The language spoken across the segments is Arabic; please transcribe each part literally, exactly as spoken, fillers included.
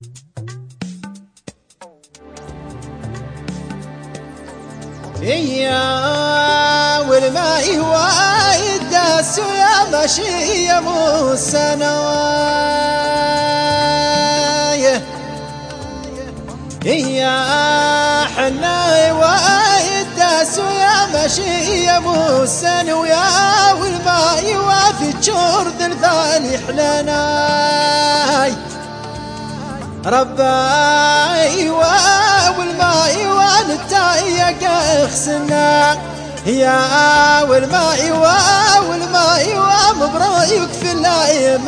يا والماء وايد داس يا ماشي يا ابو السنايه يا حنا وايد داس يا ماشي يا ابو السنويا والماء وافي تشور ذلثال حلاناي رباي والماء والتايق اخسنا يا والماء والماء ومبروك في الايام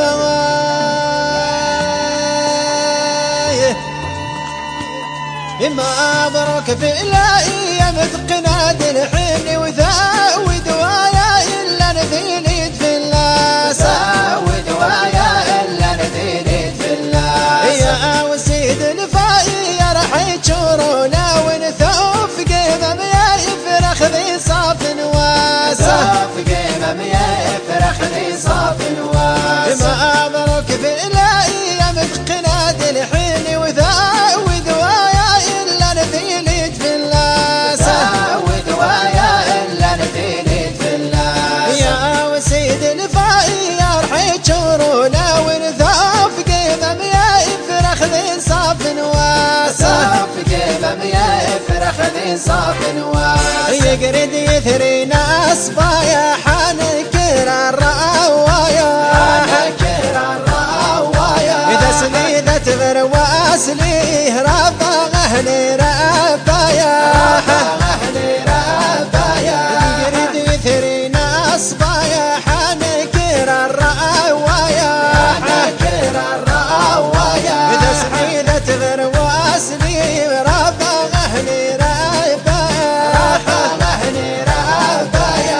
مبروك في الايام تقناد الحين وذاوي دوايا الا نذيليد في الله ساوي دوايا الا نذيليد في الله يا وسيد الفاي يا راح يجورونا ونثوف قيمم يا يفرخ ذي صاف نواس ثوف قيمم يا يفرخ ذي صاف نواس مبروك في الايام تقناد الحين وذاوي دوايا الا نذيليد في الله ساوي دوايا الا نذيليد في الله يا وسيد الفاي يا راح يجورونا ونثوف قيمم يا يفرخ ذي صاف نواس ثوف قيمم يا يفرخ ذي صاف نواس يقرد يثرينا صبايا حنكر الروايا حنكر الروايا إذا سلي ذا تغر واسليه ربا أهلي ربايا أهلي ربايا يقرد يثرينا صبايا حنكر الروايا حنكر الروايا إذا سلي ذا تغر واسليه ربا أهلي ربايا أهلي ربايا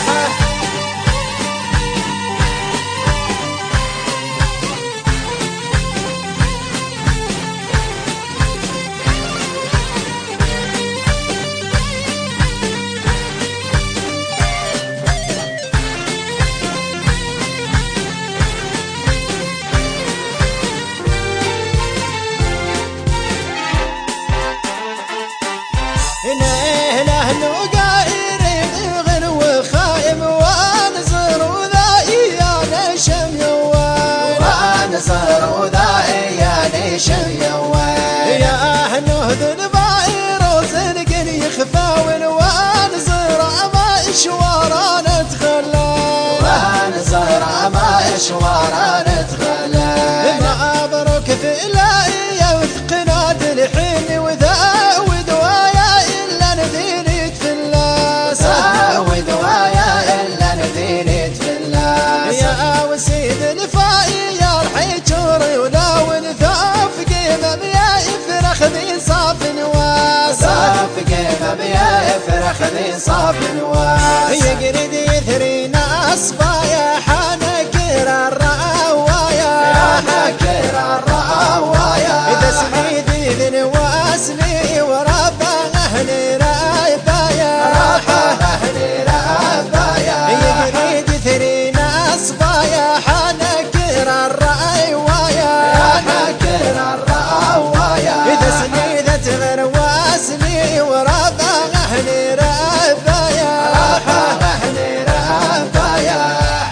نهله نقاير غن وخايم وانصر وذائي يا نشم يوان وانصر وذائي يا نشم يوان يا هنهد الباير وزنق يخفى وانصر ما اشوارا نتخلى وانصر ما اشوارا نتخلى مبروك في الايه وثقناد الحين وذاوي دوايا الا نذيليد في الله ساوي دوايا الا نذيليد في الله يا وسيد الفاي يا رح يجوري ولا ونثوف قيمم يا يفرخ ذي صاف نواس صاف قيمم يا يفرخ ذي صاف نواس يقرد يثرينا صبايا حنكر الروايا حنكر الروايا إذا سميد ذن واسلي وربا أهلي ربايا أهلي ربايا يقرد يثرينا صبايا حنكر الروايا حنكر الروايا إذا سميدت غير واسلي وربا أهلي ربايا أهلي ربايا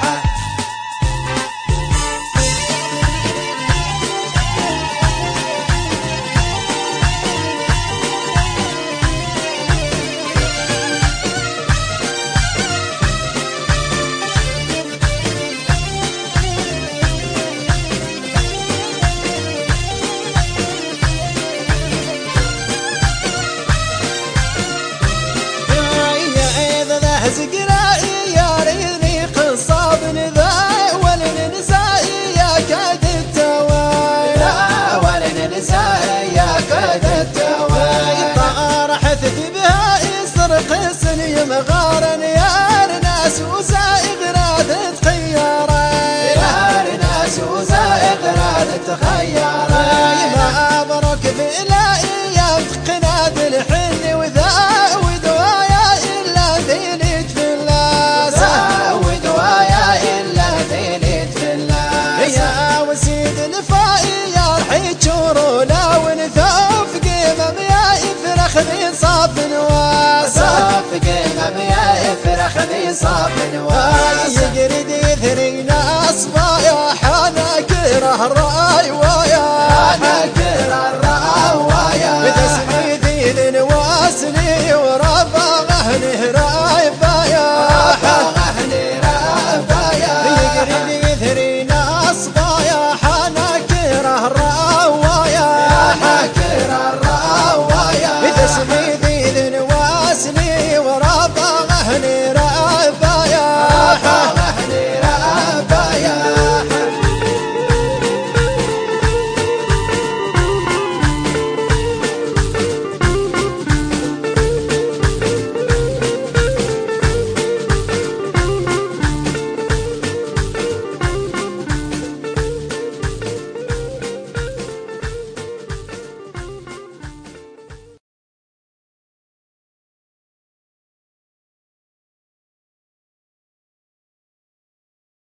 زقرائي يا ريني قصاب نذا ولن نسائي يا كاد التواي لا ولن نسائي يا كاد التواي طارحت بها يسرق سني مغارا يا ناس وسائق رادت خياري يا ناس وسائق رادت خياري مبروك في الايام تقناد الحن وذاوي دوايا الا ذيليد في الله ساوي دوايا الا ذيليد في الله يا وسيد الفاي يا رح يجوروا صاف نواس يقرد يثرينا أصبايا حنا كره